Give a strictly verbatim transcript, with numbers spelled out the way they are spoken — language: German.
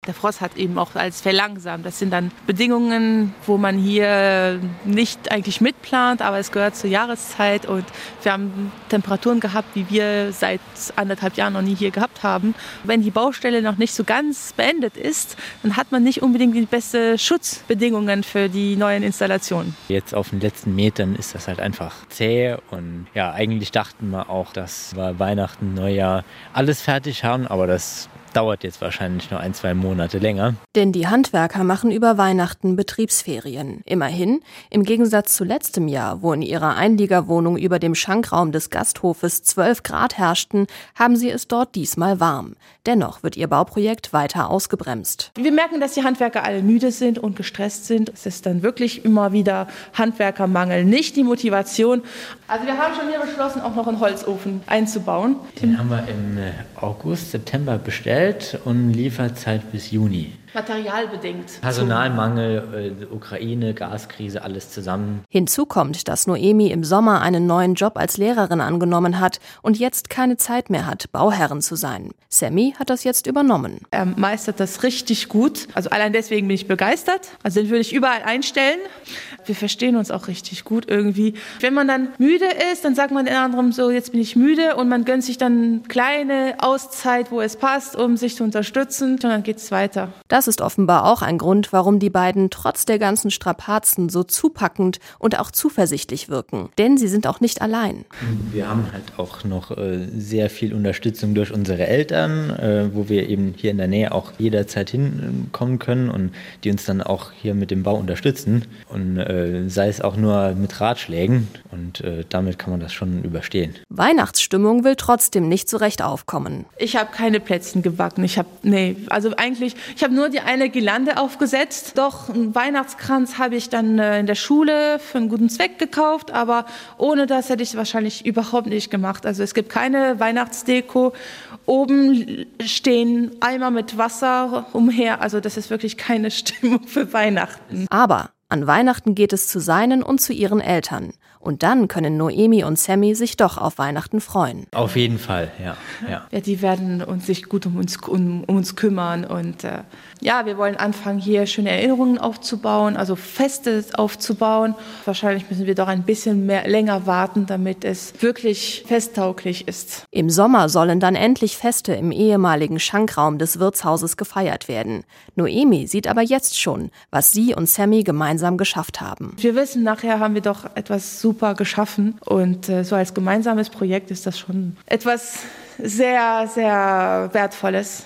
Der Frost hat eben auch alles verlangsamt. Das sind dann Bedingungen, wo man hier nicht eigentlich mitplant, aber es gehört zur Jahreszeit und wir haben Temperaturen gehabt, wie wir seit anderthalb Jahren noch nie hier gehabt haben. Wenn die Baustelle noch nicht so ganz beendet ist, dann hat man nicht unbedingt die besten Schutzbedingungen für die neuen Installationen. Jetzt auf den letzten Metern ist das halt einfach zäh und ja, eigentlich dachten wir auch, dass wir Weihnachten, Neujahr alles fertig haben, aber das dauert jetzt wahrscheinlich noch ein, zwei Monate länger. Denn die Handwerker machen über Weihnachten Betriebsferien. Immerhin, im Gegensatz zu letztem Jahr, wo in ihrer Einliegerwohnung über dem Schankraum des Gasthofes zwölf Grad herrschten, haben sie es dort diesmal warm. Dennoch wird ihr Bauprojekt weiter ausgebremst. Wir merken, dass die Handwerker alle müde sind und gestresst sind. Es ist dann wirklich immer wieder Handwerkermangel, nicht die Motivation. Also wir haben schon hier beschlossen, auch noch einen Holzofen einzubauen. Den haben wir im August, September bestellt und Lieferzeit bis Juni. Materialbedingt. Personalmangel, äh, Ukraine, Gaskrise, alles zusammen. Hinzu kommt, dass Noemi im Sommer einen neuen Job als Lehrerin angenommen hat und jetzt keine Zeit mehr hat, Bauherrin zu sein. Sammy hat das jetzt übernommen. Er meistert das richtig gut. Also allein deswegen bin ich begeistert. Also den würde ich überall einstellen. Wir verstehen uns auch richtig gut irgendwie. Wenn man dann müde ist, dann sagt man den anderen so, jetzt bin ich müde und man gönnt sich dann eine kleine Auszeit, wo es passt, um sich zu unterstützen und dann geht es weiter. Das ist offenbar auch ein Grund, warum die beiden trotz der ganzen Strapazen so zupackend und auch zuversichtlich wirken. Denn sie sind auch nicht allein. Wir haben halt auch noch äh, sehr viel Unterstützung durch unsere Eltern, äh, wo wir eben hier in der Nähe auch jederzeit hinkommen können und die uns dann auch hier mit dem Bau unterstützen. Und äh, sei es auch nur mit Ratschlägen. Und äh, damit kann man das schon überstehen. Weihnachtsstimmung will trotzdem nicht so recht aufkommen. Ich habe keine Plätzchen gebacken. Ich habe, nee, also eigentlich, ich habe nur die eine Girlande aufgesetzt. Doch einen Weihnachtskranz habe ich dann äh, in der Schule für einen guten Zweck gekauft, aber ohne das hätte ich es wahrscheinlich überhaupt nicht gemacht. Also es gibt keine Weihnachtsdeko. Oben stehen Eimer mit Wasser umher. Also das ist wirklich keine Stimmung für Weihnachten. Aber an Weihnachten geht es zu seinen und zu ihren Eltern. Und dann können Noemi und Sammy sich doch auf Weihnachten freuen. Auf jeden Fall, ja. Ja, ja die werden uns sich gut um uns, um, um uns kümmern. Und äh, ja, wir wollen anfangen, hier schöne Erinnerungen aufzubauen, also Feste aufzubauen. Wahrscheinlich müssen wir doch ein bisschen mehr länger warten, damit es wirklich festtauglich ist. Im Sommer sollen dann endlich Feste im ehemaligen Schankraum des Wirtshauses gefeiert werden. Noemi sieht aber jetzt schon, was sie und Sammy gemeinsam geschafft haben. Wir wissen, nachher haben wir doch etwas super geschaffen und äh, so als gemeinsames Projekt ist das schon etwas sehr, sehr Wertvolles.